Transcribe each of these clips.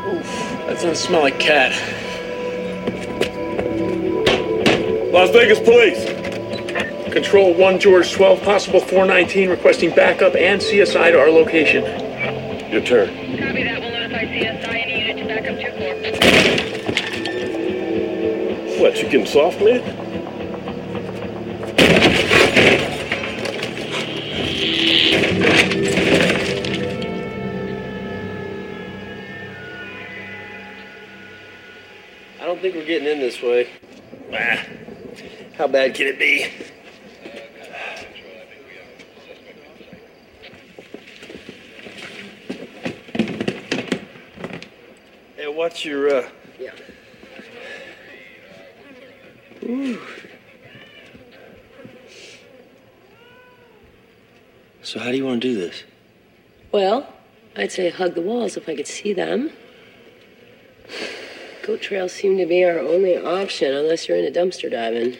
Oof, that doesn't smell like cat. Las Vegas Police. Control 1 George 12, possible 419, requesting backup and CSI to our location. Your turn. Copy that. We'll notify CSI. Any unit to back up 2-4. What, you getting soft, man? I don't think we're getting in this way. How bad can it be? Hey, what's your, Yeah. Ooh. So how do you want to do this? Well, I'd say hug the walls if I could see them. Goat trails seem to be our only option unless you're into dumpster diving.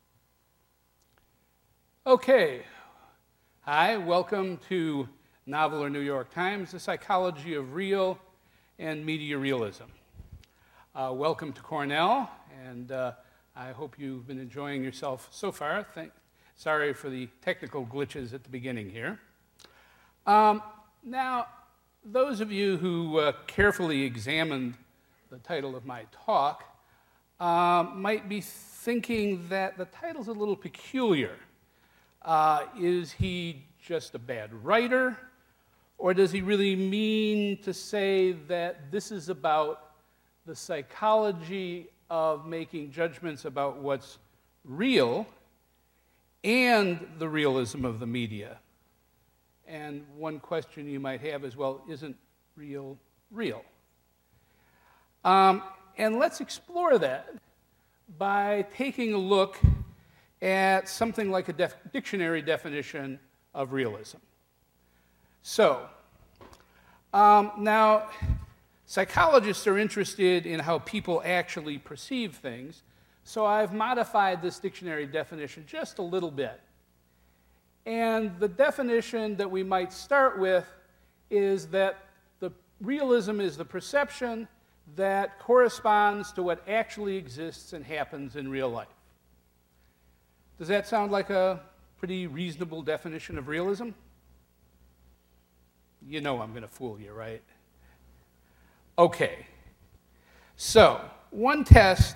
Okay. Hi, welcome to Novel or New York Times, The Psychology of Real and Media Realism. Welcome to Cornell, and I hope you've been enjoying yourself so far. Sorry for the technical glitches at the beginning here. Now, those of you who carefully examined the title of my talk might be thinking that the title's a little peculiar. Is he just a bad writer, or does he really mean to say that this is about the psychology of making judgments about what's real and the realism of the media? And one question you might have is, well, isn't real real? And let's explore that by taking a look at something like a dictionary definition of realism. So, now, psychologists are interested in how people actually perceive things, so I've modified this dictionary definition just a little bit. And the definition that we might start with is that the realism is the perception that corresponds to what actually exists and happens in real life. Does that sound like a pretty reasonable definition of realism? You know I'm going to fool you, right? Okay. So, one test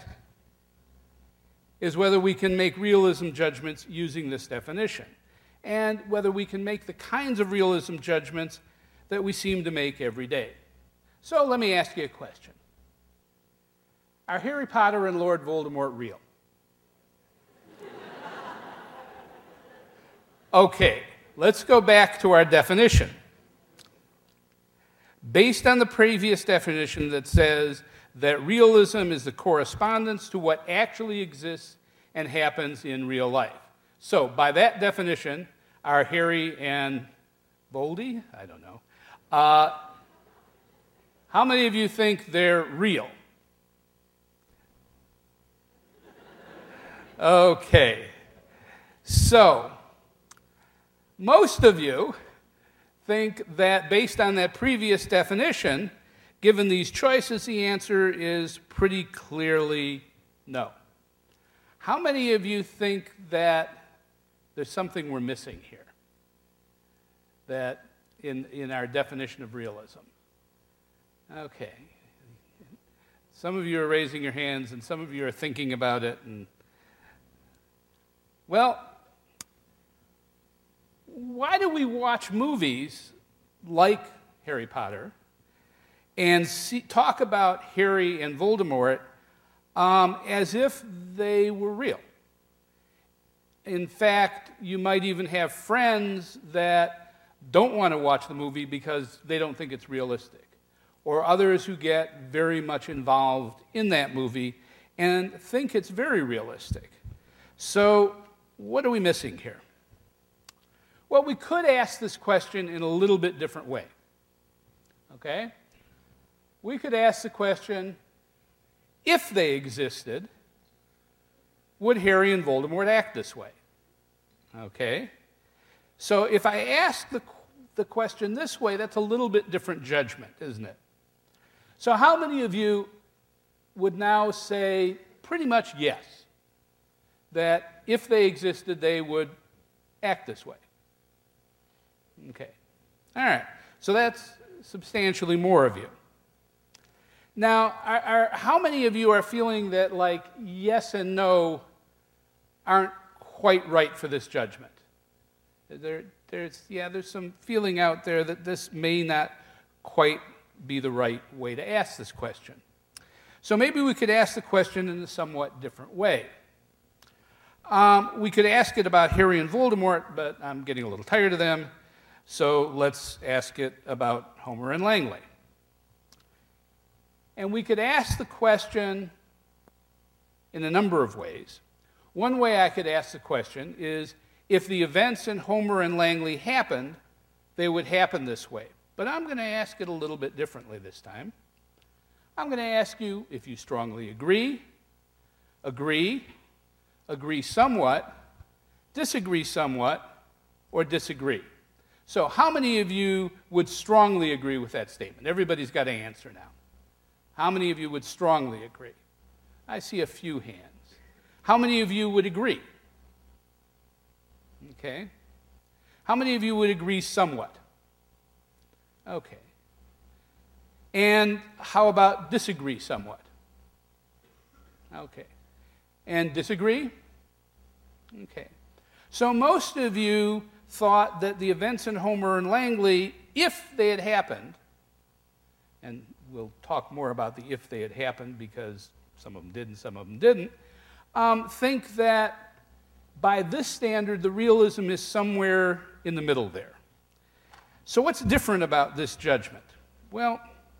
is whether we can make realism judgments using this definition, and whether we can make the kinds of realism judgments that we seem to make every day. So let me ask you a question. Are Harry Potter and Lord Voldemort real? Okay, let's go back to our definition. Based on the previous definition that says that realism is the correspondence to what actually exists and happens in real life. So, by that definition, are Harry and Voldy? I don't know. How many of you think they're real? Okay. So, most of you think that based on that previous definition, given these choices, the answer is pretty clearly no. How many of you think that there's something we're missing here, that in our definition of realism? Okay. Some of you are raising your hands, and some of you are thinking about it. Well, why do we watch movies like Harry Potter and talk about Harry and Voldemort as if they were real? In fact, you might even have friends that don't want to watch the movie because they don't think it's realistic, or others who get very much involved in that movie and think it's very realistic. So, what are we missing here? Well, we could ask this question in a little bit different way. Okay? We could ask the question, if they existed, would Harry and Voldemort act this way? Okay? So if I ask the question this way, that's a little bit different judgment, isn't it? So how many of you would now say pretty much yes, that if they existed, they would act this way? Okay. All right. So that's substantially more of you. Now, how many of you are feeling that, like, yes and no aren't quite right for this judgment? There's some feeling out there that this may not quite be the right way to ask this question. So maybe we could ask the question in a somewhat different way. We could ask it about Harry and Voldemort, but I'm getting a little tired of them, so let's ask it about Homer and Langley. And we could ask the question in a number of ways. One way I could ask the question is, if the events in Homer and Langley happened, they would happen this way. But I'm going to ask it a little bit differently this time. I'm going to ask you if you strongly agree somewhat, disagree somewhat, or disagree. So how many of you would strongly agree with that statement? Everybody's got to answer now. How many of you would strongly agree? I see a few hands. How many of you would agree? Okay. How many of you would agree somewhat? Okay. And how about disagree somewhat? Okay. And disagree? Okay. So most of you thought that the events in Homer and Langley, if they had happened, and we'll talk more about the if they had happened because some of them did and some of them didn't, think that by this standard, the realism is somewhere in the middle there. So what's different about this judgment? Well,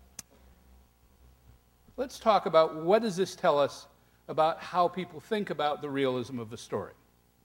let's talk about what does this tell us about how people think about the realism of the story.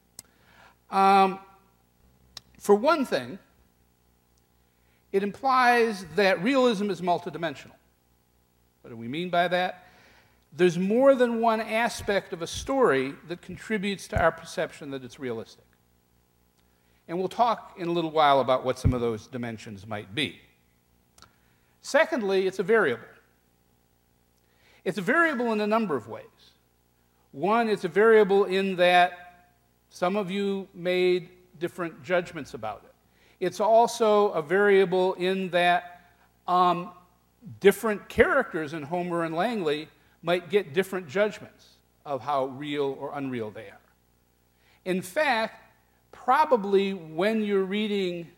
For one thing, it implies that realism is multidimensional. What do we mean by that? There's more than one aspect of a story that contributes to our perception that it's realistic. And we'll talk in a little while about what some of those dimensions might be. Secondly, it's a variable. It's a variable in a number of ways. One, it's a variable in that some of you made different judgments about it. It's also a variable in that different characters in Homer and Langley might get different judgments of how real or unreal they are. In fact, probably when you're reading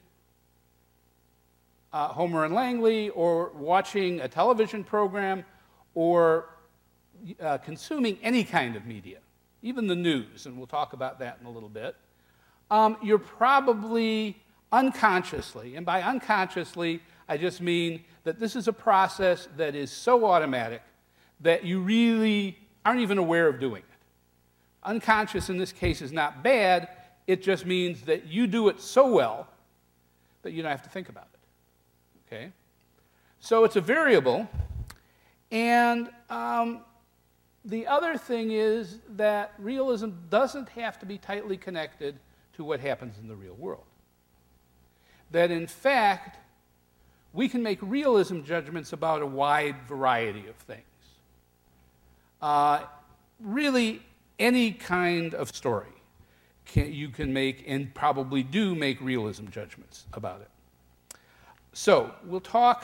Homer and Langley or watching a television program or consuming any kind of media, even the news, and we'll talk about that in a little bit, you're probably unconsciously, and by unconsciously, I just mean that this is a process that is so automatic that you really aren't even aware of doing it. Unconscious in this case is not bad, it just means that you do it so well that you don't have to think about it. Okay? So it's a variable, and the other thing is that realism doesn't have to be tightly connected to what happens in the real world. That in fact, we can make realism judgments about a wide variety of things. Really, any kind of story you can make, and probably do make, realism judgments about it. So we'll talk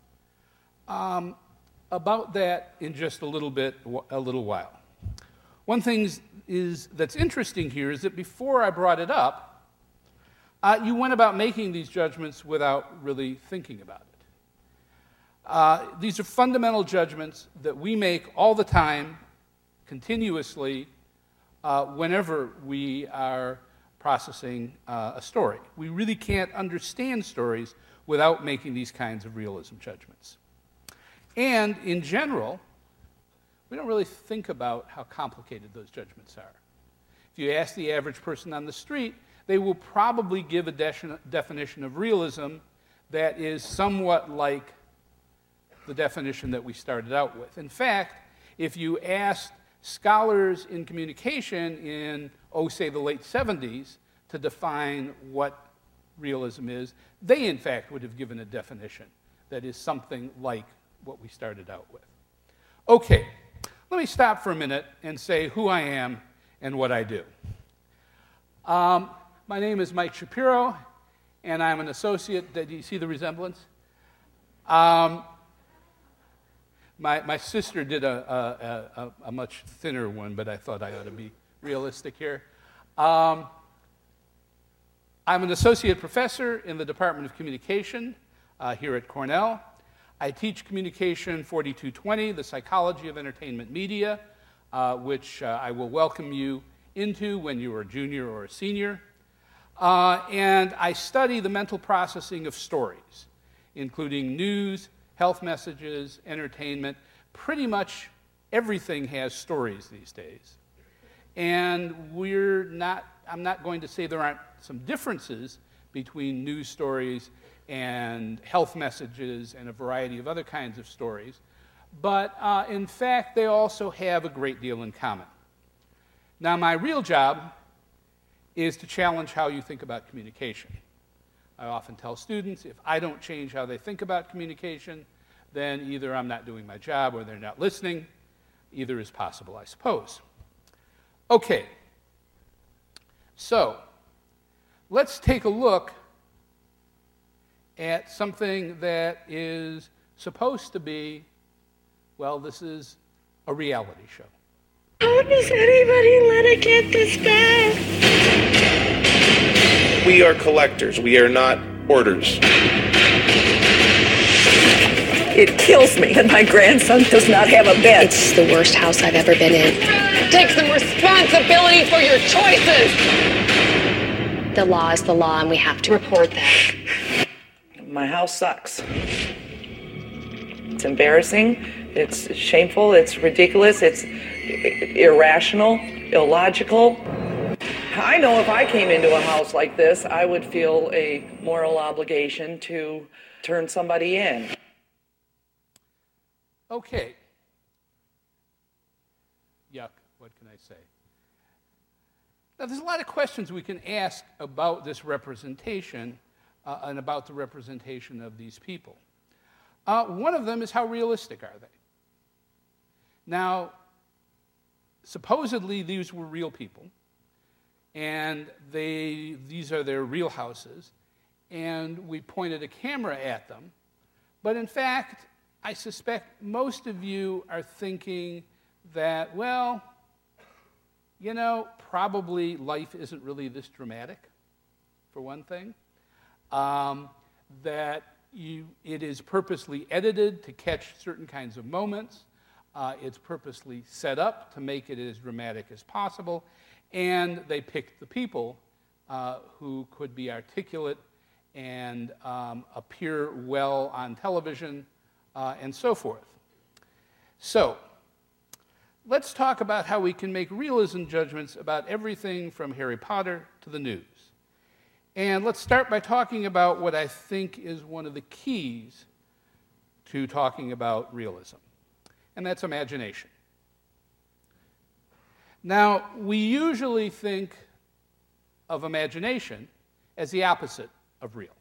about that in just a little while. One thing that's interesting here is that before I brought it up, you went about making these judgments without really thinking about it. These are fundamental judgments that we make all the time, continuously, whenever we are processing a story. We really can't understand stories without making these kinds of realism judgments. And in general, we don't really think about how complicated those judgments are. If you ask the average person on the street, they will probably give a definition of realism that is somewhat like the definition that we started out with. In fact, if you asked scholars in communication in, say, the late 70s to define what realism is, they, in fact, would have given a definition that is something like what we started out with. Okay, let me stop for a minute and say who I am and what I do. My name is Mike Shapiro, and I'm an associate. Do you see the resemblance? My sister did a much thinner one, but I thought I ought to be realistic here. I'm an associate professor in the Department of Communication here at Cornell. I teach Communication 4220, the psychology of entertainment media, which I will welcome you into when you are a junior or a senior. And I study the mental processing of stories, including news, health messages, entertainment. Pretty much everything has stories these days. And I'm not going to say there aren't some differences between news stories and health messages and a variety of other kinds of stories, but in fact, they also have a great deal in common. Now, my real job is to challenge how you think about communication. I often tell students, if I don't change how they think about communication, then either I'm not doing my job or they're not listening. Either is possible, I suppose. Okay, so let's take a look at something that is supposed to be, well, this is a reality show. How does anybody let it get this bad? We are collectors. We are not hoarders. It kills me, and my grandson does not have a bed. It's the worst house I've ever been in. Take some responsibility for your choices. The law is the law, and we have to report that. My house sucks. It's embarrassing, it's shameful, it's ridiculous, it's irrational, illogical. I know if I came into a house like this, I would feel a moral obligation to turn somebody in. Okay. Yuck, what can I say? Now, there's a lot of questions we can ask about this representation and about the representation of these people. One of them is, how realistic are they? Now, supposedly these were real people, and these are their real houses, and we pointed a camera at them. But in fact, I suspect most of you are thinking that, well, you know, probably life isn't really this dramatic, for one thing. That it is purposely edited to catch certain kinds of moments. It's purposely set up to make it as dramatic as possible. And they picked the people who could be articulate and appear well on television and so forth. So, let's talk about how we can make realism judgments about everything from Harry Potter to the news. And let's start by talking about what I think is one of the keys to talking about realism, and that's imagination. Now, we usually think of imagination as the opposite of real.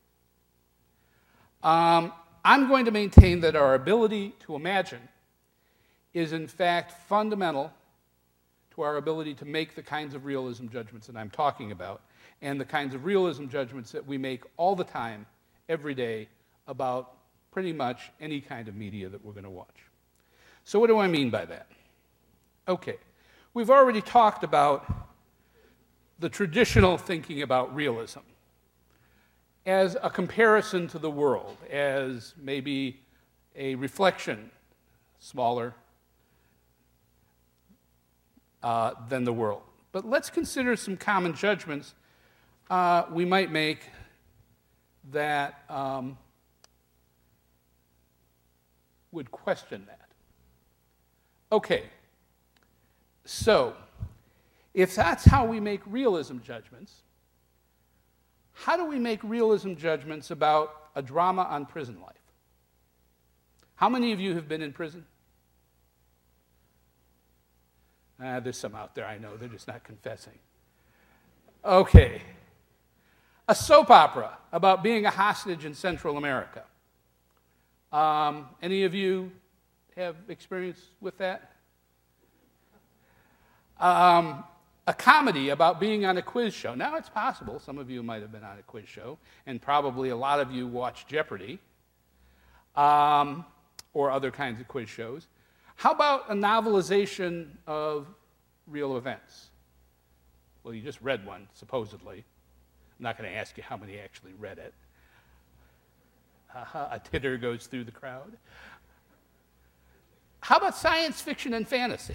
I'm going to maintain that our ability to imagine is in fact fundamental to our ability to make the kinds of realism judgments that I'm talking about, and the kinds of realism judgments that we make all the time, every day, about pretty much any kind of media that we're going to watch. So what do I mean by that? Okay, we've already talked about the traditional thinking about realism as a comparison to the world, as maybe a reflection, smaller than the world. But let's consider some common judgments we might make that would question that. Okay, so if that's how we make realism judgments, how do we make realism judgments about a drama on prison life? How many of you have been in prison? There's some out there, I know, they're just not confessing. Okay. A soap opera about being a hostage in Central America. Any of you have experience with that? A comedy about being on a quiz show. Now, it's possible some of you might have been on a quiz show, and probably a lot of you watch Jeopardy or other kinds of quiz shows. How about a novelization of real events? Well, you just read one, supposedly. I'm not going to ask you how many actually read it. A titter goes through the crowd. How about science fiction and fantasy?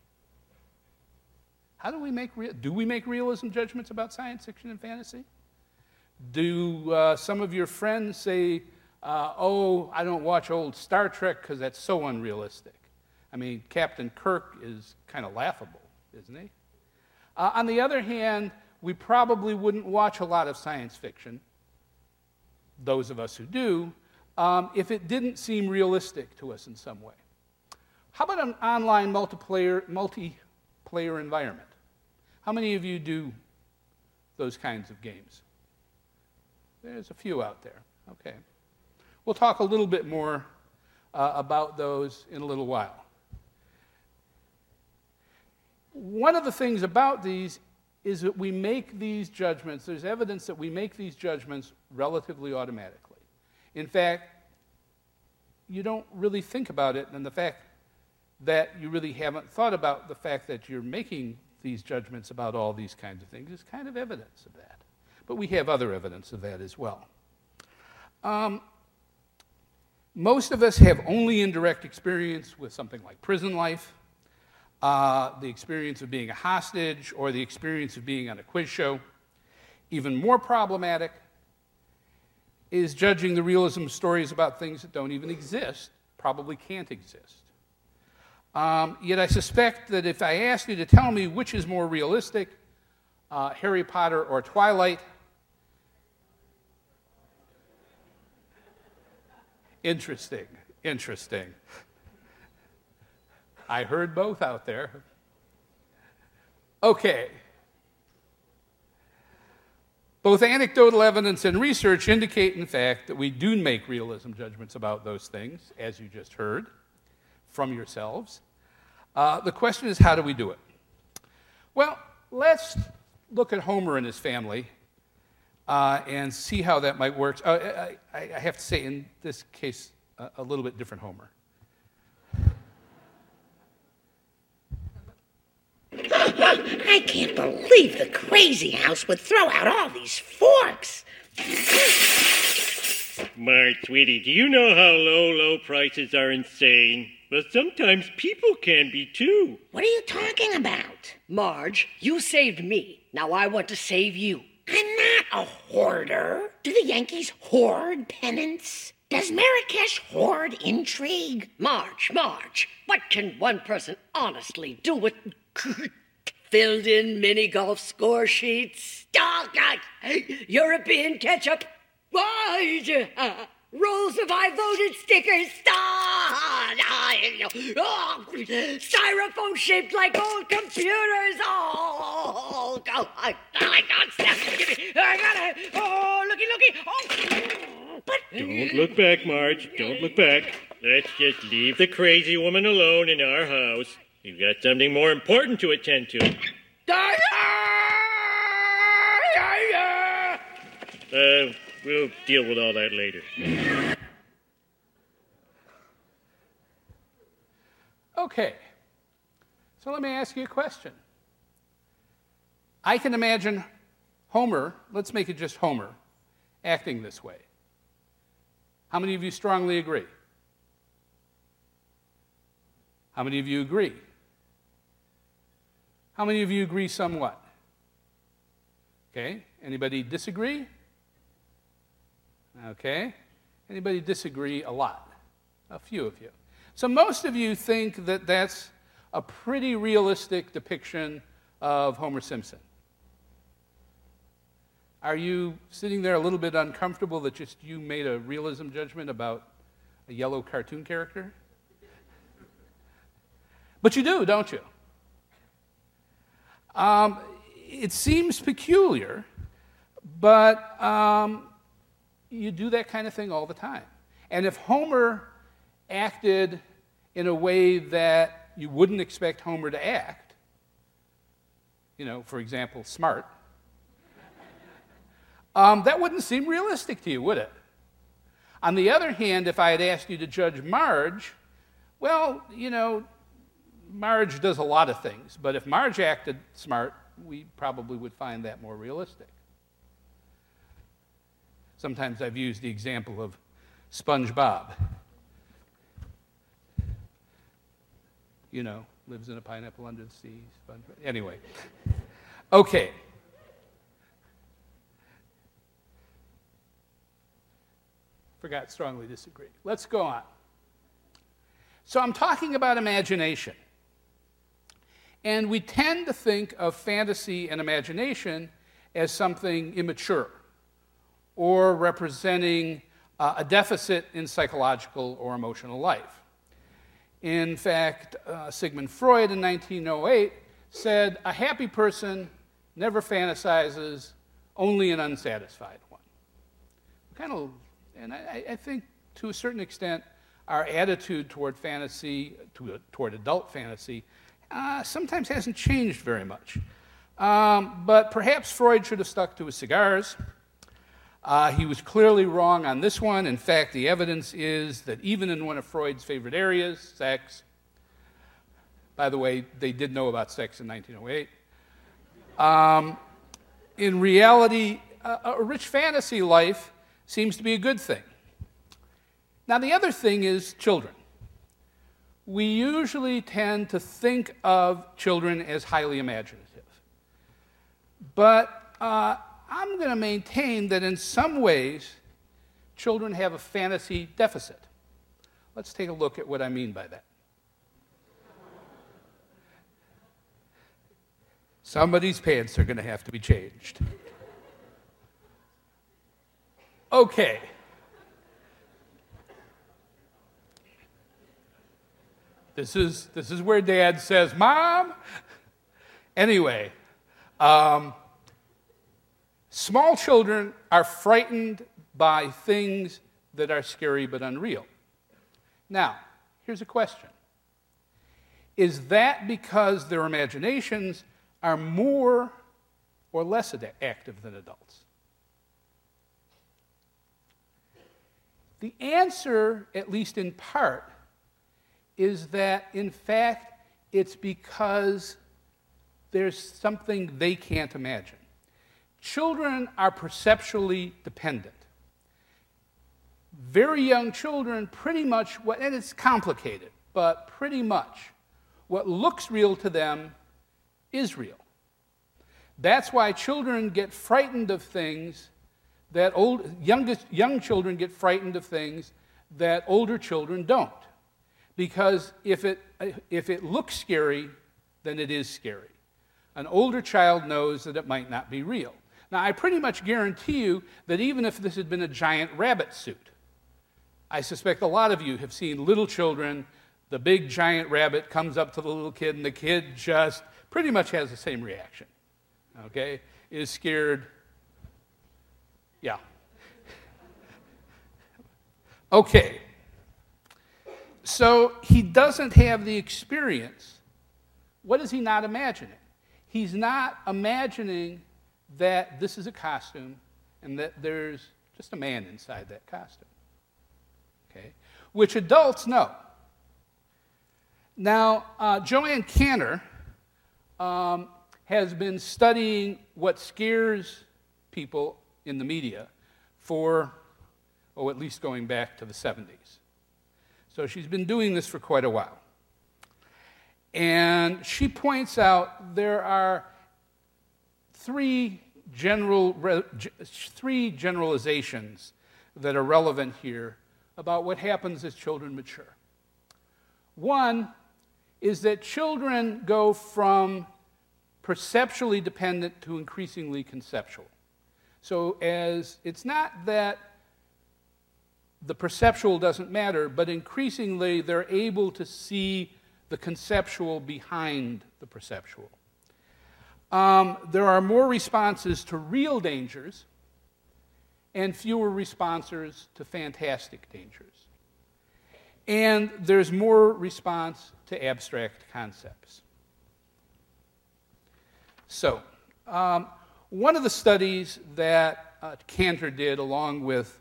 How do we make realism judgments about science fiction and fantasy? Do some of your friends say, oh, I don't watch old Star Trek because that's so unrealistic? I mean, Captain Kirk is kind of laughable, isn't he? On the other hand, we probably wouldn't watch a lot of science fiction, those of us who do, if it didn't seem realistic to us in some way. How about an online multiplayer environment? How many of you do those kinds of games? There's a few out there. Okay. We'll talk a little bit more about those in a little while. One of the things about these is that we make these judgments, there's evidence that we make these judgments relatively automatically. In fact, you don't really think about it, and the fact that you really haven't thought about the fact that you're making these judgments about all these kinds of things is kind of evidence of that. But we have other evidence of that as well. Most of us have only indirect experience with something like prison life, the experience of being a hostage, or the experience of being on a quiz show. Even more problematic is judging the realism of stories about things that don't even exist, probably can't exist. Yet I suspect that if I asked you to tell me which is more realistic, Harry Potter or Twilight, interesting. I heard both out there. Okay. Both anecdotal evidence and research indicate, in fact, that we do make realism judgments about those things, as you just heard from yourselves. The question is, how do we do it? Well, let's look at Homer and his family and see how that might work. I have to say, in this case, a little bit different Homer. I can't believe the crazy house would throw out all these forks. Marge, sweetie, do you know how low prices are insane? But sometimes people can be too. What are you talking about? Marge, you saved me. Now I want to save you. I'm not a hoarder. Do the Yankees hoard pennants? Does Marrakesh hoard intrigue? Marge, what can one person honestly do with filled-in mini-golf score sheets? Oh, God. European ketchup. Rolls of I-voted stickers. Styrofoam shaped like old computers. Oh, God. I got stuff. Give me. I got it. Oh, looky. Oh. But don't look back, Marge. Don't look back. Let's just leave the crazy woman alone in our house. You've got something more important to attend to. We'll deal with all that later. Okay. So let me ask you a question. I can imagine Homer, let's make it just Homer, acting this way. How many of you strongly agree? How many of you agree? How many of you agree somewhat? Okay. Anybody disagree? Okay. Anybody disagree a lot? A few of you. So most of you think that that's a pretty realistic depiction of Homer Simpson. Are you sitting there a little bit uncomfortable that just you made a realism judgment about a yellow cartoon character? But you do, don't you? It seems peculiar, but you do that kind of thing all the time. And if Homer acted in a way that you wouldn't expect Homer to act, for example, smart, that wouldn't seem realistic to you, would it? On the other hand, if I had asked you to judge Marge, well, Marge does a lot of things, but if Marge acted smart, we probably would find that more realistic. Sometimes I've used the example of SpongeBob. Lives in a pineapple under the sea. SpongeBob. Anyway. Okay. Forgot strongly disagree. Let's go on. So I'm talking about imagination. And we tend to think of fantasy and imagination as something immature or representing a deficit in psychological or emotional life. In fact, Sigmund Freud in 1908 said, a happy person never fantasizes, only an unsatisfied one. And I think to a certain extent, our attitude toward fantasy, toward adult fantasy, sometimes hasn't changed very much. But perhaps Freud should have stuck to his cigars. He was clearly wrong on this one. In fact, the evidence is that even in one of Freud's favorite areas, sex, by the way, they did know about sex in 1908, in reality, a rich fantasy life seems to be a good thing. Now, the other thing is children. We usually tend to think of children as highly imaginative. But I'm going to maintain that in some ways, children have a fantasy deficit. Let's take a look at what I mean by that. Somebody's pants are going to have to be changed. Okay. This is where Dad says, Mom! Anyway, small children are frightened by things that are scary but unreal. Now, here's a question. Is that because their imaginations are more or less active than adults? The answer, at least in part, is that, in fact, it's because there's something they can't imagine. Children are perceptually dependent. Very young children pretty much, and it's complicated, but pretty much what looks real to them is real. That's why children get frightened of things that young children get frightened of things that older children don't. Because if it looks scary, then it is scary. An older child knows that it might not be real. Now, I pretty much guarantee you that even if this had been a giant rabbit suit, I suspect a lot of you have seen little children, the big giant rabbit comes up to the little kid, and the kid just pretty much has the same reaction, okay? Is scared. Yeah. Okay. So he doesn't have the experience. What is he not imagining? He's not imagining that this is a costume and that there's just a man inside that costume. Okay? Which adults know. Now, Joanne Canner has been studying what scares people in the media for, at least going back to the 70s. So she's been doing this for quite a while. And she points out there are three generalizations that are relevant here about what happens as children mature. One is that children go from perceptually dependent to increasingly conceptual. So as it's not that the perceptual doesn't matter, but increasingly they're able to see the conceptual behind the perceptual. There are more responses to real dangers, and fewer responses to fantastic dangers. And there's more response to abstract concepts. So, one of the studies that Cantor did along with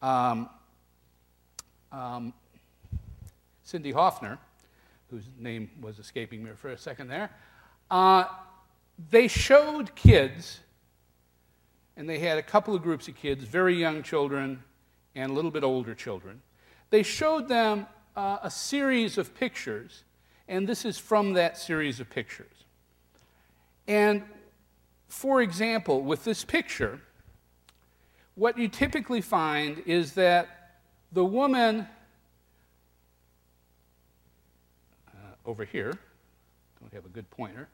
Cindy Hoffner, whose name was escaping me for a second there, they showed kids, and they had a couple of groups of kids, very young children and a little bit older children. They showed them a series of pictures, and this is from that series of pictures. And for example, with this picture, what you typically find is that the woman over here, don't have a good pointer,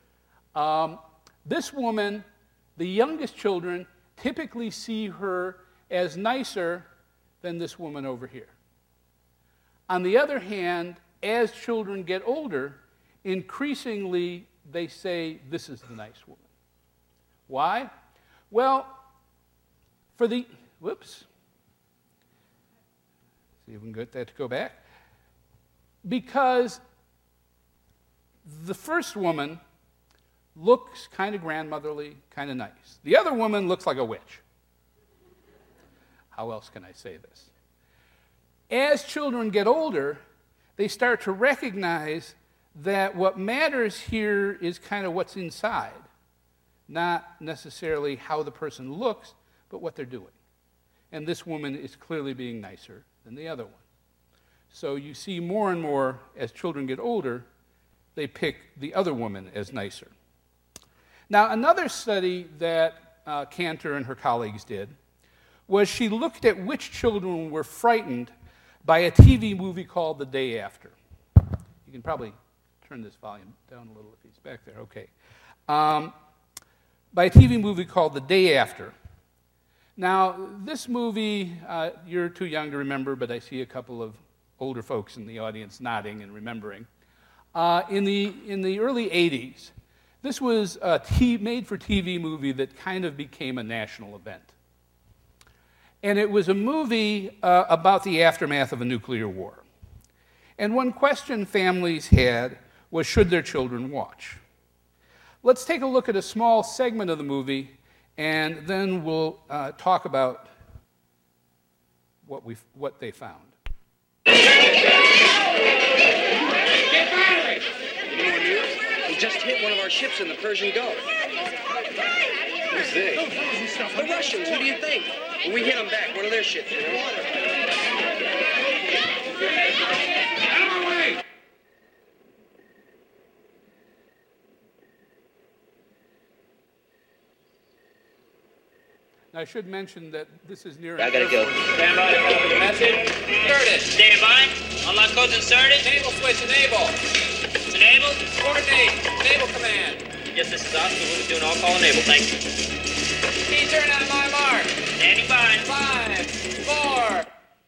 this woman, the youngest children typically see her as nicer than this woman over here. On the other hand, as children get older, increasingly they say, this is the nice woman. Why? Well, for the, whoops. See if we can get that to go back. Because the first woman looks kind of grandmotherly, kind of nice. The other woman looks like a witch. How else can I say this? As children get older, they start to recognize that what matters here is kind of what's inside, not necessarily how the person looks, but what they're doing. And this woman is clearly being nicer than the other one. So you see more and more, as children get older, they pick the other woman as nicer. Now, another study that Cantor and her colleagues did was she looked at which children were frightened by a TV movie called The Day After. You can probably turn this volume down a little if he's back there. Okay. By a TV movie called The Day After. Now, this movie, you're too young to remember, but I see a couple of older folks in the audience nodding and remembering. In the early 80s, this was a made-for-TV movie that kind of became a national event. And it was a movie about the aftermath of a nuclear war. And one question families had was, should their children watch? Let's take a look at a small segment of the movie, and then we'll talk about what they found. He just hit one of our ships in the Persian Gulf. Who's they? The Russians. Who do you think? When we hit them back, one of their ships, you know? Out of my way! Now, I should mention that this is near... I gotta go. Stand by to copy the message. Inserted. Stand by. Unlock codes inserted. Enable switch, enable. Enabled. Coordinate. Enable command. Yes, this is Oscar. We'll be doing all call enable. Thank you. Key turn on my mark. Standing by. 5, 4.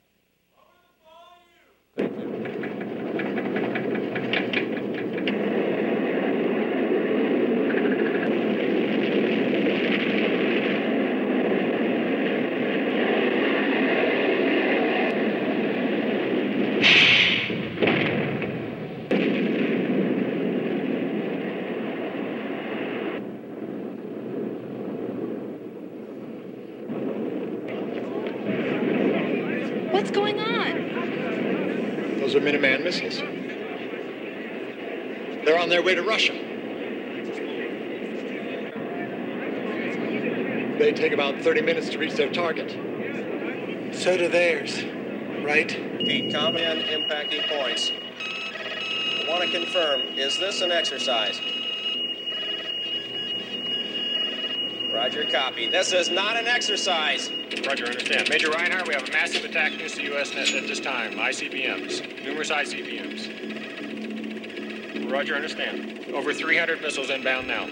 What's going on? Those are Minuteman missiles. They're on their way to Russia. They take about 30 minutes to reach their target. So do theirs, right? Pete, copy on impacting points. I want to confirm, is this an exercise? Roger, copy. This is not an exercise. Roger, understand. Major Reinhardt, we have a massive attack against the U.S. at this time. ICBMs. Numerous ICBMs. Roger, understand. Over 300 missiles inbound now.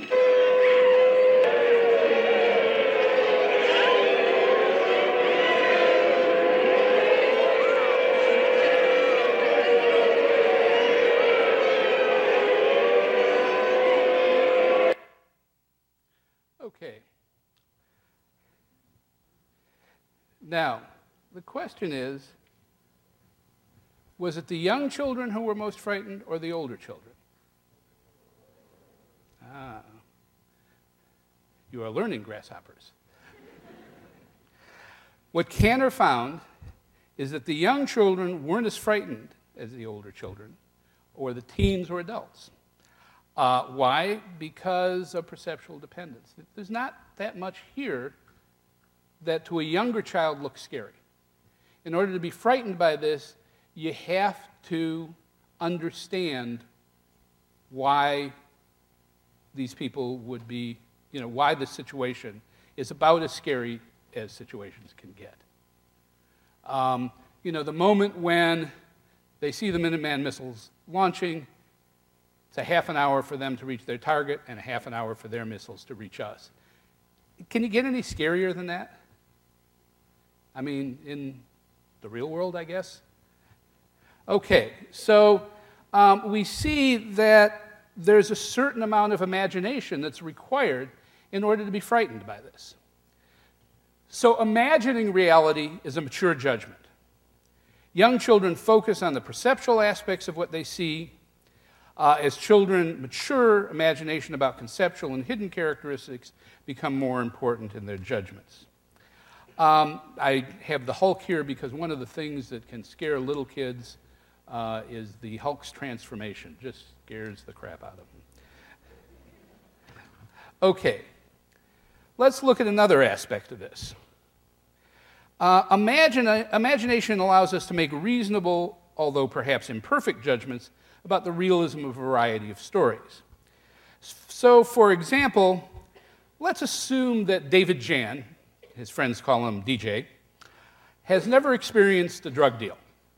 Okay. Now, the question is, was it the young children who were most frightened or the older children? You are learning, grasshoppers. What Kanner found is that the young children weren't as frightened as the older children, or the teens or adults. Why? Because of perceptual dependence. There's not that much here that to a younger child looks scary. In order to be frightened by this, you have to understand why these people would be, why the situation is about as scary as situations can get. The moment when they see the Minuteman missiles launching, it's a half an hour for them to reach their target and a half an hour for their missiles to reach us. Can you get any scarier than that? I mean, in the real world, I guess? Okay, so we see that there's a certain amount of imagination that's required in order to be frightened by this. So imagining reality is a mature judgment. Young children focus on the perceptual aspects of what they see. As children mature, imagination about conceptual and hidden characteristics become more important in their judgments. I have the Hulk here because one of the things that can scare little kids is the Hulk's transformation. Just scares the crap out of them. Okay, let's look at another aspect of this. Imagination allows us to make reasonable, although perhaps imperfect, judgments about the realism of a variety of stories. So, for example, let's assume that David Jan, his friends call him DJ, has never experienced a drug deal.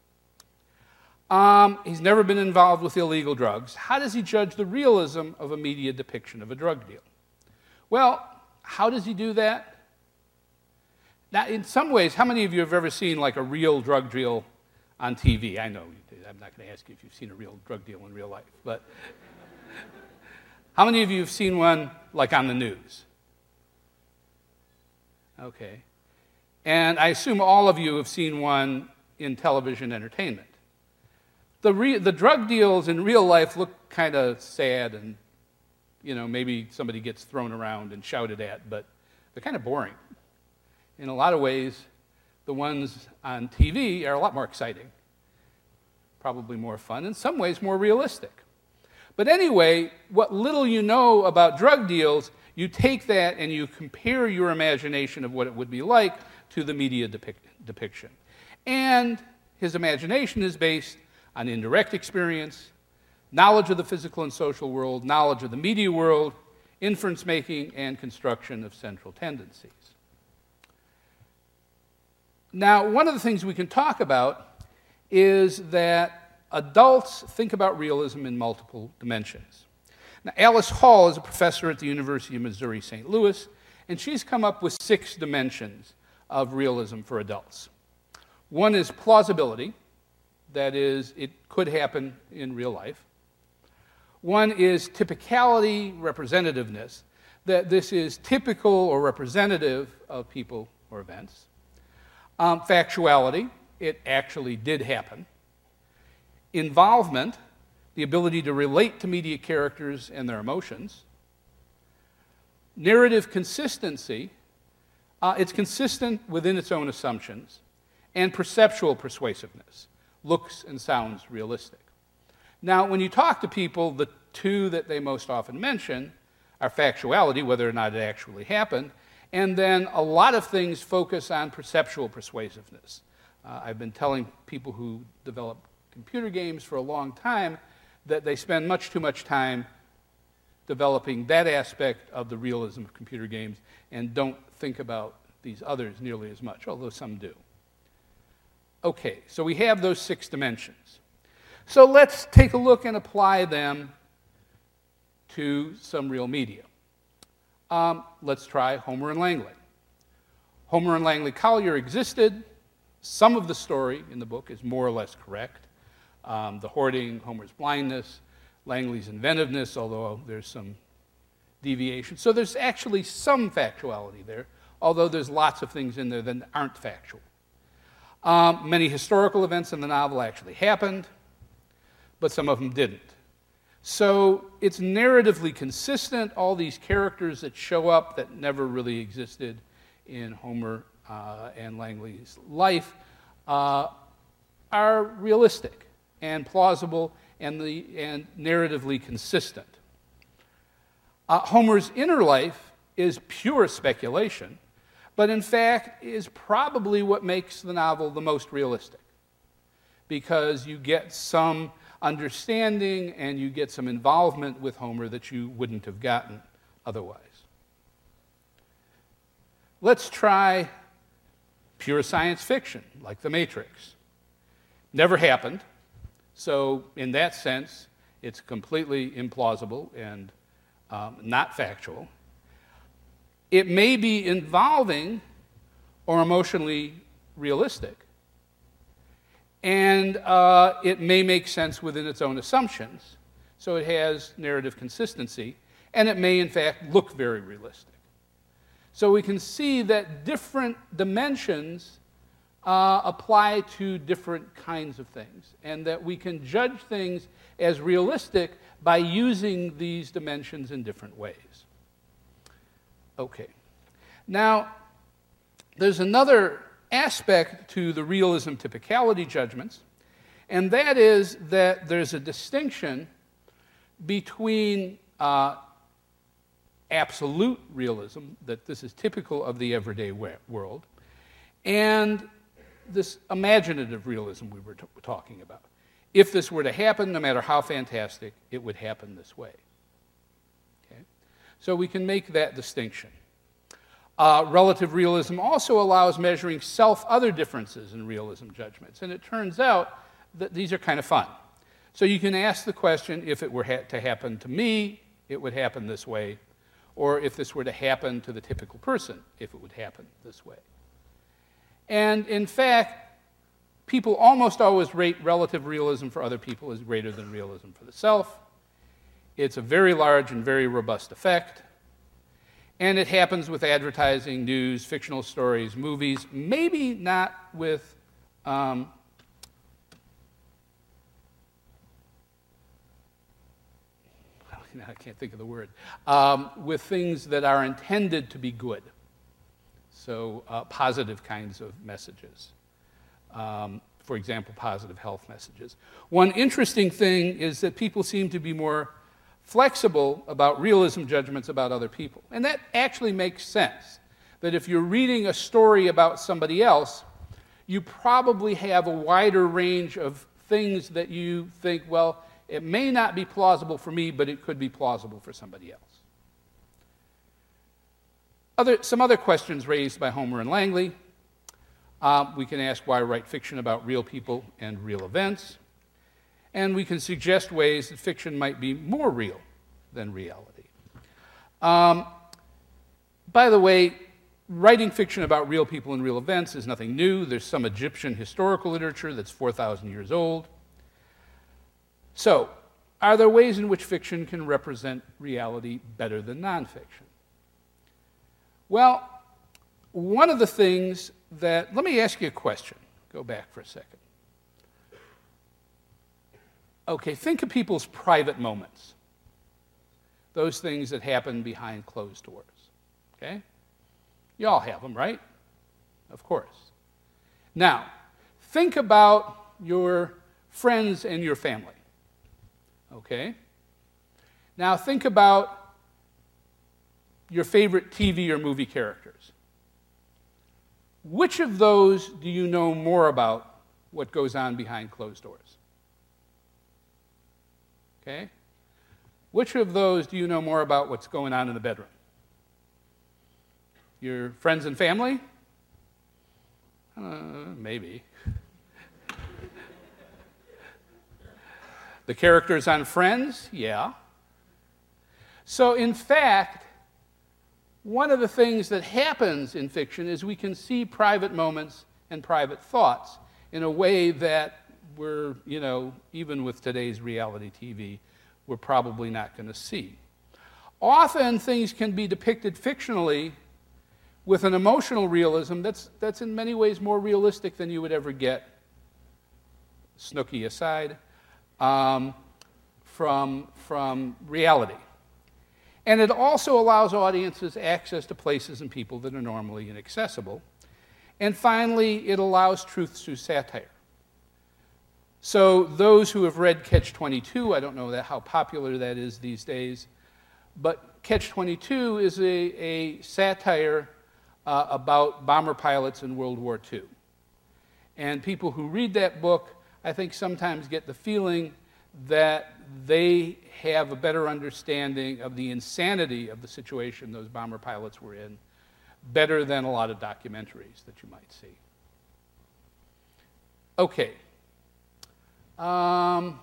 He's never been involved with illegal drugs. How does he judge the realism of a media depiction of a drug deal? Well, how does he do that? Now, in some ways, how many of you have ever seen like a real drug deal on TV? I know, I'm not going to ask you if you've seen a real drug deal in real life, but how many of you have seen one like on the news? Okay. And I assume all of you have seen one in television entertainment. The drug deals in real life look kind of sad and, maybe somebody gets thrown around and shouted at, but they're kind of boring. In a lot of ways, the ones on TV are a lot more exciting, probably more fun, in some ways more realistic. But anyway, what little you know about drug deals, you take that and you compare your imagination of what it would be like to the media depiction. And his imagination is based on indirect experience, knowledge of the physical and social world, knowledge of the media world, inference making, and construction of central tendencies. Now, one of the things we can talk about is that adults think about realism in multiple dimensions. Now, Alice Hall is a professor at the University of Missouri, St. Louis, and she's come up with 6 dimensions of realism for adults. One is plausibility, that is, it could happen in real life. One is typicality, representativeness, that this is typical or representative of people or events. Factuality, it actually did happen. Involvement, the ability to relate to media characters and their emotions. Narrative consistency, it's consistent within its own assumptions. And perceptual persuasiveness, looks and sounds realistic. Now, when you talk to people, the 2 that they most often mention are factuality, whether or not it actually happened, and then a lot of things focus on perceptual persuasiveness. I've been telling people who develop computer games for a long time that they spend much too much time developing that aspect of the realism of computer games and don't think about these others nearly as much, although some do. Okay, so we have those 6 dimensions. So let's take a look and apply them to some real media. Let's try Homer and Langley. Homer and Langley Collier existed. Some of the story in the book is more or less correct. The hoarding, Homer's blindness, Langley's inventiveness, although there's some deviation. So there's actually some factuality there, although there's lots of things in there that aren't factual. Many historical events in the novel actually happened, but some of them didn't. So it's narratively consistent. All these characters that show up that never really existed in Homer and Langley's life are realistic and plausible and narratively consistent. Homer's inner life is pure speculation, but in fact is probably what makes the novel the most realistic, because you get some understanding and you get some involvement with Homer that you wouldn't have gotten otherwise. Let's try pure science fiction, like The Matrix. Never happened, so in that sense, it's completely implausible and not factual. It may be involving or emotionally realistic, and it may make sense within its own assumptions, so it has narrative consistency, and it may in fact look very realistic. So we can see that different dimensions apply to different kinds of things, and that we can judge things as realistic by using these dimensions in different ways. Okay. Now, there's another aspect to the realism typicality judgments, and that is that there's a distinction between absolute realism, that this is typical of the everyday world, and this imaginative realism we were talking about. If this were to happen, no matter how fantastic, it would happen this way. Okay? So we can make that distinction. Relative realism also allows measuring self-other differences in realism judgments, and it turns out that these are kind of fun. So you can ask the question, if it were to happen to me, it would happen this way, or if this were to happen to the typical person, if it would happen this way. And in fact, people almost always rate relative realism for other people as greater than realism for the self. It's a very large and very robust effect. And it happens with advertising, news, fictional stories, movies, maybe not with I can't think of the word, with things that are intended to be good. So positive kinds of messages. For example, positive health messages. One interesting thing is that people seem to be more flexible about realism judgments about other people. And that actually makes sense. That if you're reading a story about somebody else, you probably have a wider range of things that you think, well, it may not be plausible for me, but it could be plausible for somebody else. Some other questions raised by Homer and Langley. We can ask why write fiction about real people and real events. And we can suggest ways that fiction might be more real than reality. By the way, writing fiction about real people and real events is nothing new. There's some Egyptian historical literature that's 4,000 years old. So, are there ways in which fiction can represent reality better than nonfiction? Well, one of the things that, let me ask you a question. Go back for a second. Okay, think of people's private moments. Those things that happen behind closed doors. Okay? You all have them, right? Of course. Now, think about your friends and your family. Okay? Now think about your favorite TV or movie characters. Which of those do you know more about what goes on behind closed doors? Okay? Which of those do you know more about what's going on in the bedroom? Your friends and family? Maybe. The characters on Friends? Yeah. So in fact, one of the things that happens in fiction is we can see private moments and private thoughts in a way that we're, even with today's reality TV, we're probably not going to see. Often things can be depicted fictionally with an emotional realism that's in many ways more realistic than you would ever get, Snooki aside, from reality. And it also allows audiences access to places and people that are normally inaccessible. And finally, it allows truth through satire. So those who have read Catch-22, I don't know how popular that is these days, but Catch-22 is a satire about bomber pilots in World War II. And people who read that book, I think, sometimes get the feeling that they have a better understanding of the insanity of the situation those bomber pilots were in, better than a lot of documentaries that you might see. Okay. Now,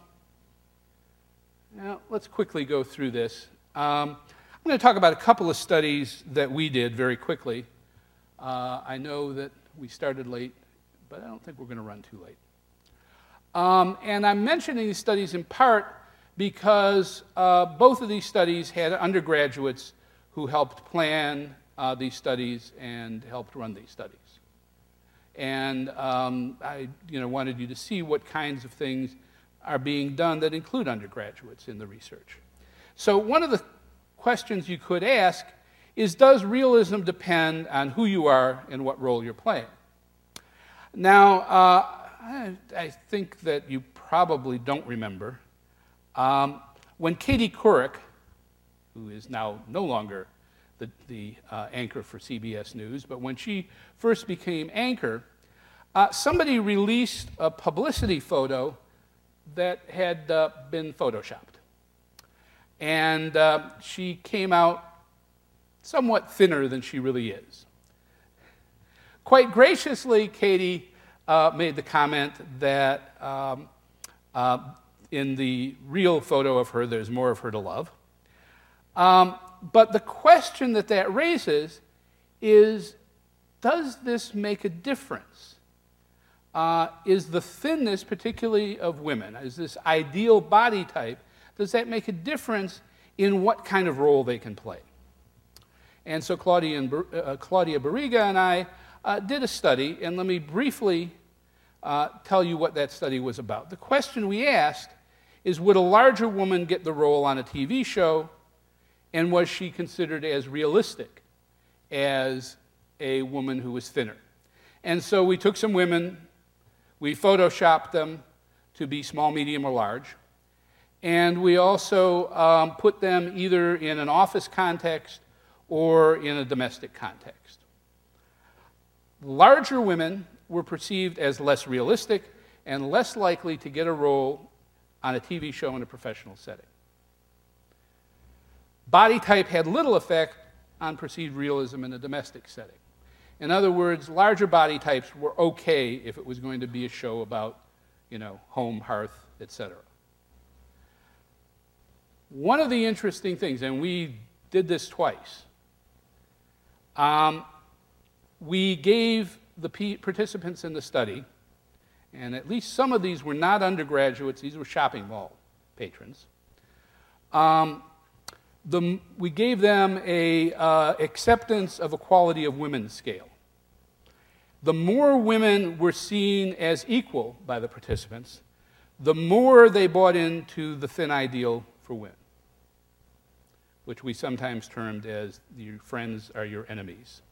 let's quickly go through this. I'm going to talk about a couple of studies that we did very quickly. I know that we started late, but I don't think we're going to run too late. And I'm mentioning these studies in part because both of these studies had undergraduates who helped plan these studies and helped run these studies. And I wanted you to see what kinds of things are being done that include undergraduates in the research. So one of the questions you could ask is, does realism depend on who you are and what role you're playing? Now, I think that you probably don't remember when Katie Couric, who is now no longer the anchor for CBS News, but when she first became anchor, somebody released a publicity photo that had been photoshopped. And she came out somewhat thinner than she really is. Quite graciously, Katie made the comment that in the real photo of her, there's more of her to love. But the question that raises is, does this make a difference? Is the thinness, particularly of women, is this ideal body type, does that make a difference in what kind of role they can play? And so Claudia Barriga and I did a study, and let me briefly tell you what that study was about. The question we asked is, would a larger woman get the role on a TV show, and was she considered as realistic as a woman who was thinner? And so we took some women, we photoshopped them to be small, medium, or large, and we also put them either in an office context or in a domestic context. Larger women were perceived as less realistic and less likely to get a role on a TV show in a professional setting. Body type had little effect on perceived realism in a domestic setting. In other words, larger body types were okay if it was going to be a show about, home, hearth, etc. One of the interesting things, and we did this twice, we gave the participants in the study, and at least some of these were not undergraduates, these were shopping mall patrons. We gave them a acceptance of equality of women scale. The more women were seen as equal by the participants, the more they bought into the thin ideal for women, which we sometimes termed as your friends are your enemies.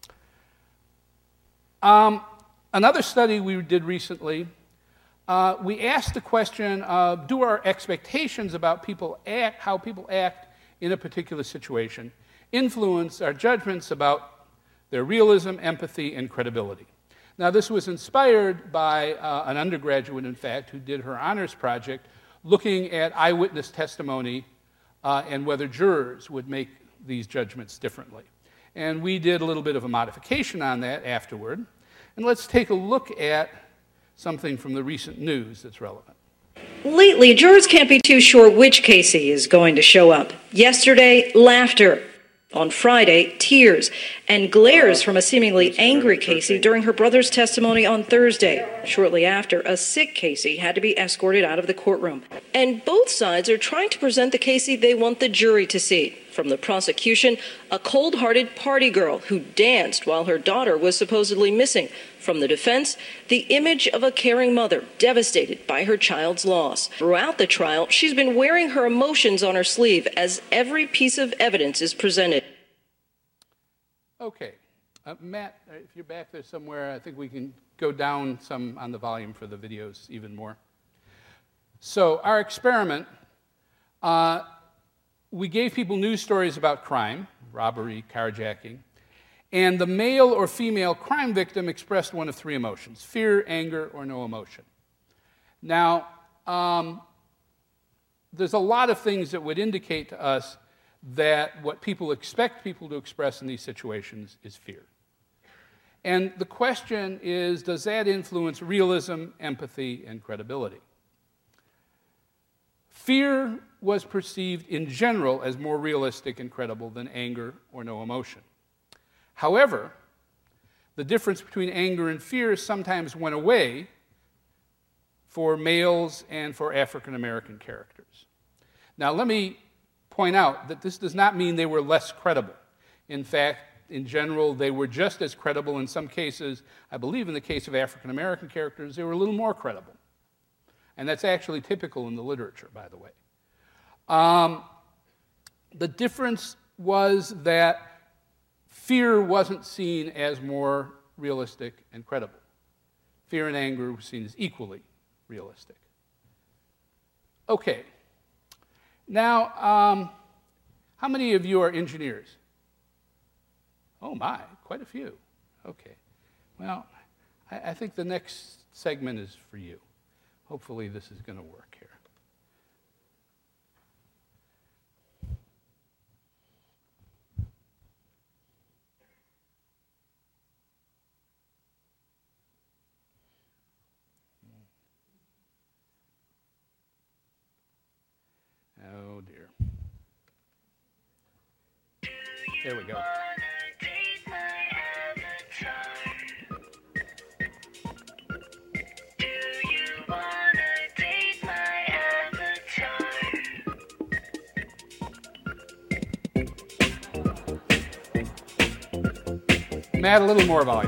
Another study we did recently, we asked the question, do our expectations about how people act in a particular situation influence our judgments about their realism, empathy, and credibility? Now, this was inspired by an undergraduate, in fact, who did her honors project looking at eyewitness testimony and whether jurors would make these judgments differently. And we did a little bit of a modification on that afterward. And let's take a look at something from the recent news that's relevant. Lately, jurors can't be too sure which Casey is going to show up. Yesterday, laughter. On Friday, tears and glares from a seemingly angry Casey during her brother's testimony on Thursday. Shortly after, a sick Casey had to be escorted out of the courtroom. And both sides are trying to present the Casey they want the jury to see. From the prosecution, a cold-hearted party girl who danced while her daughter was supposedly missing. From the defense, the image of a caring mother devastated by her child's loss. Throughout the trial, she's been wearing her emotions on her sleeve as every piece of evidence is presented. Okay. Matt, if you're back there somewhere, I think we can go down some on the volume for the videos even more. So our experiment, we gave people news stories about crime, robbery, carjacking, and the male or female crime victim expressed one of three emotions: fear, anger, or no emotion. Now, there's a lot of things that would indicate to us that what people expect people to express in these situations is fear. And the question is, does that influence realism, empathy, and credibility? Fear was perceived in general as more realistic and credible than anger or no emotion. However, the difference between anger and fear sometimes went away for males and for African American characters. Now, let me point out that this does not mean they were less credible. In fact, in general, they were just as credible. In some cases, I believe in the case of African American characters, they were a little more credible. And that's actually typical in the literature, by the way. The difference was that fear wasn't seen as more realistic and credible. Fear and anger were seen as equally realistic. Okay. Now, how many of you are engineers? Oh my, quite a few. Okay. Well, I think the next segment is for you. Hopefully this is going to work here. Oh dear. There we go. Add a little more volume.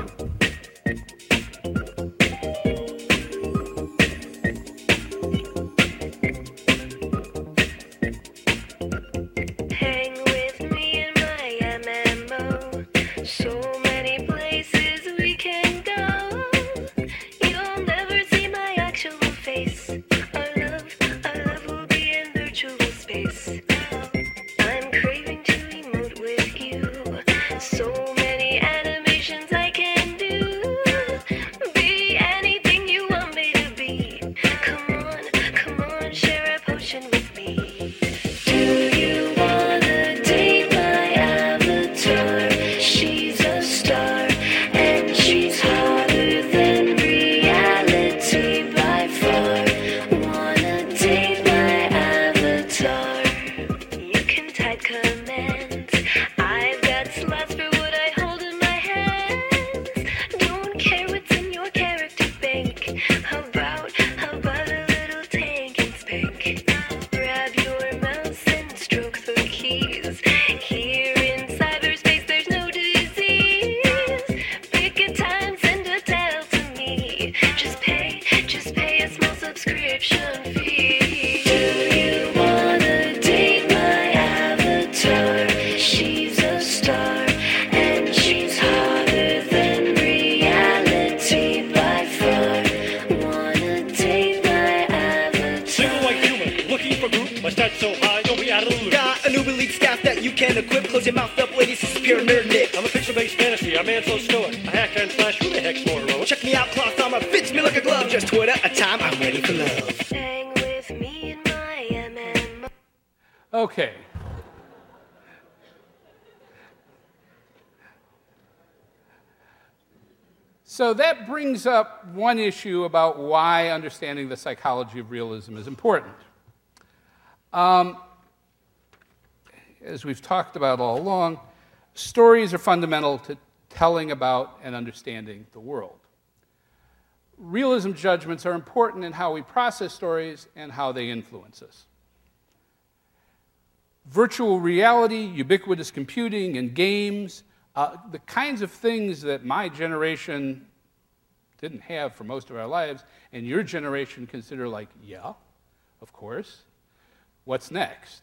Hang with me in my MMO. So many places we can go. You'll never see my actual face. Our love will be in virtual space. I'm craving to emote with you. So many animations I can do. Be anything you want me to be. Come on, share a potion with me. Do you wanna date my avatar? She's a star, and she's hotter than reality by far. Wanna date my avatar? You can type commands. I've got slots for what I hold in my hands. Don't care what's in your character bank. How about a little tank and spank? Grab your mouse and stroke the keys. Here in cyberspace, there's no disease. Pick a time, send a tale to me. Just pay a small subscription fee. Do you wanna date my avatar? She's a star, and she's hotter than reality by far. Wanna date my avatar? Single white human, looking for group. My stats so high, don't be out of the loop. Got a new elite staff that you can equip. Close your mouth up, ladies, this is pure nerd nick. I'm a pixel-based fantasy, a man so stoic. A hack and slash, who the heck's more heroic? Check me out, cloth armor fits me like a glove. Just Twitter a time, I'm ready for love. Hang with me in my MMO. Okay. So that brings up one issue about why understanding the psychology of realism is important. As we've talked about all along, stories are fundamental to telling about and understanding the world. Realism judgments are important in how we process stories and how they influence us. virtual reality, ubiquitous computing, and games, the kinds of things that my generation didn't have for most of our lives, and your generation consider like, yeah, of course. What's next?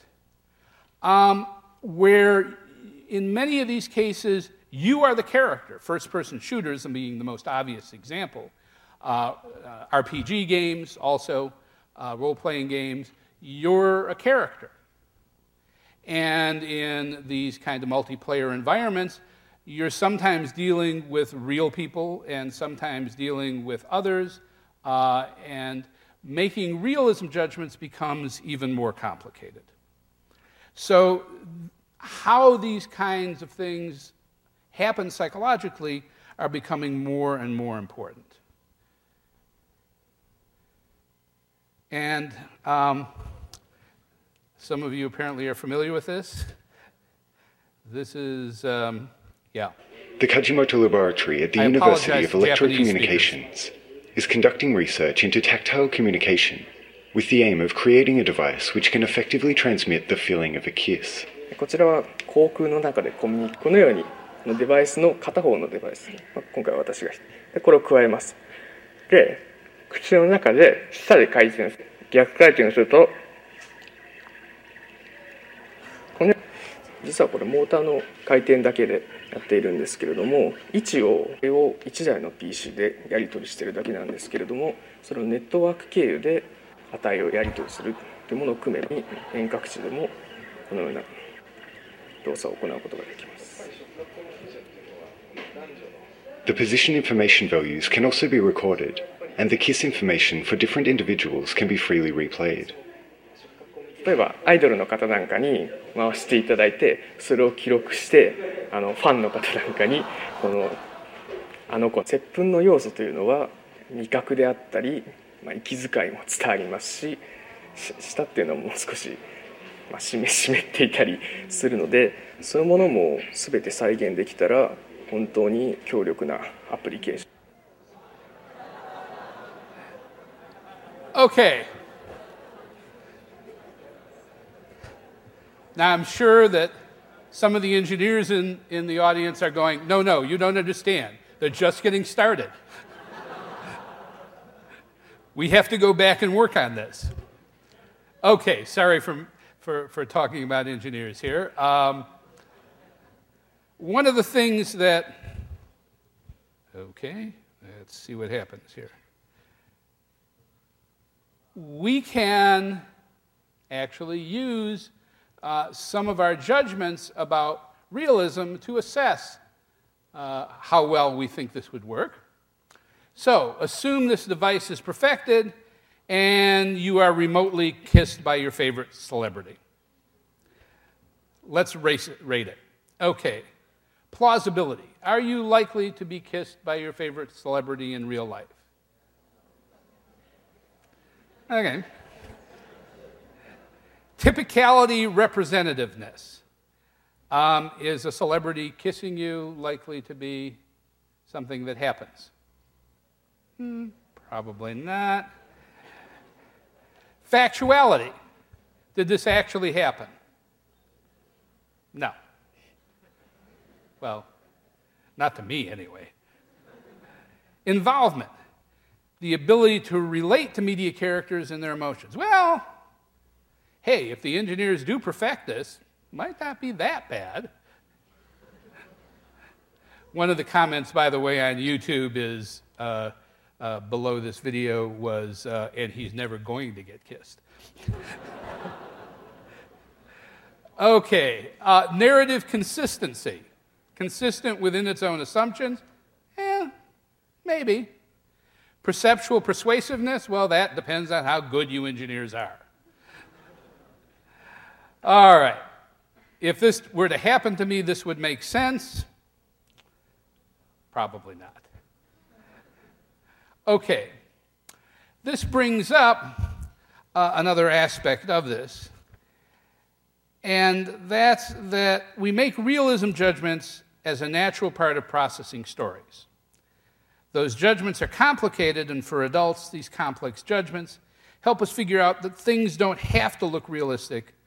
Where in many of these cases, you are the character. First-person shooters being the most obvious example. RPG games, also role-playing games, you're a character. And in these kind of multiplayer environments, you're sometimes dealing with real people and sometimes dealing with others, and making realism judgments becomes even more complicated. So how these kinds of things happen psychologically are becoming more and more important. And some of you apparently are familiar with this. This is, yeah. The Kajimoto Laboratory at the University of Electrocommunications is conducting research into tactile communication with the aim of creating a device which can effectively transmit the feeling of a kiss. こちらは航空の中でこのようにデバイスの片方のデバイス、今回は私がでこれを加えます。で、口の中で下で回転する、逆回転すると実はこれモーターの回転だけでやっているんですけれども、位置を1台の PC でやり取りしているだけなんですけれども、それをネットワーク経由で値をやり取りするというものを組めば遠隔地でもこのような動作を行うことができます。 The position information values can also be recorded, and the kiss information for different individuals can be freely replayed. 例えばアイドルの方なんかに回していただいて、それを記録してファンの方なんかに接吻の要素というのは味覚であったり、息遣いも伝わりますし、舌っていうのはもう少し湿っていたりするので、そういうものも全て再現できたら本当に強力なアプリケーション。 Okay. Now, I'm sure that some of the engineers in the audience are going, no, you don't understand. They're just getting started. We have to go back and work on this. Okay, sorry for talking about engineers here. One of the things that... Okay, let's see what happens here. We can actually use some of our judgments about realism to assess how well we think this would work. So, assume this device is perfected and you are remotely kissed by your favorite celebrity. Let's rate it. Okay. Plausibility. Are you likely to be kissed by your favorite celebrity in real life? Okay. Typicality representativeness. Is a celebrity kissing you likely to be something that happens? Probably not. Factuality. Did this actually happen? No. Well, not to me anyway. Involvement. The ability to relate to media characters and their emotions. Well, hey, if the engineers do perfect this, it might not be that bad. One of the comments, by the way, on YouTube is below this video was, and he's never going to get kissed. Okay, narrative consistency. Consistent within its own assumptions? Maybe. Perceptual persuasiveness? Well, that depends on how good you engineers are. All right. If this were to happen to me, this would make sense? Probably not. Okay. This brings up another aspect of this, and that's that we make realism judgments as a natural part of processing stories. Those judgments are complicated, and for adults, these complex judgments help us figure out that things don't have to look realistic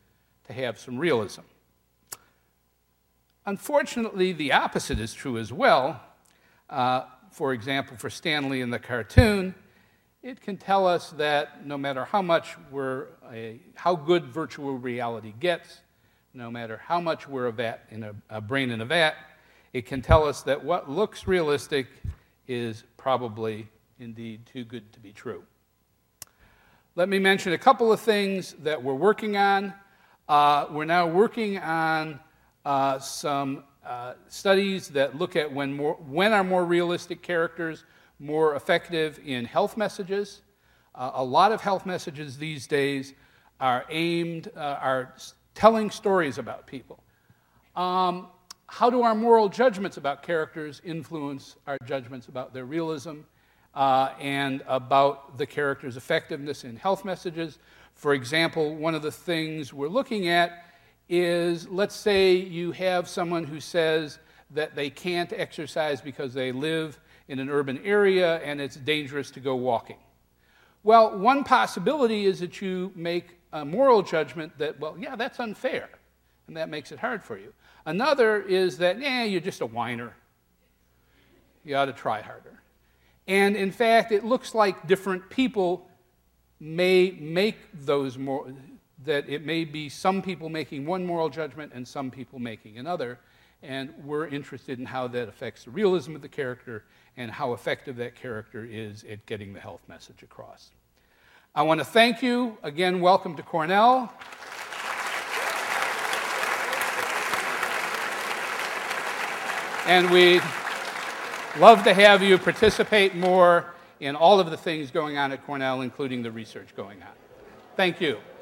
to have some realism. Unfortunately, the opposite is true as well. For example, for Stanley in the cartoon, it can tell us that no matter how good virtual reality gets, no matter how much we're a brain in a vat, it can tell us that what looks realistic is probably indeed too good to be true. Let me mention a couple of things that we're working on. We're now working on some studies that look at when are more realistic characters more effective in health messages. A lot of health messages these days are telling stories about people. How do our moral judgments about characters influence our judgments about their realism and about the character's effectiveness in health messages? For example, one of the things we're looking at is, let's say you have someone who says that they can't exercise because they live in an urban area and it's dangerous to go walking. Well, one possibility is that you make a moral judgment that, well, yeah, that's unfair, and that makes it hard for you. Another is that, you're just a whiner. You ought to try harder. And in fact, it looks like different people may make those more, that it may be some people making one moral judgment and some people making another, and we're interested in how that affects the realism of the character and how effective that character is at getting the health message across. I want to thank you. Again, welcome to Cornell. And we'd love to have you participate more in all of the things going on at Cornell, including the research going on. Thank you.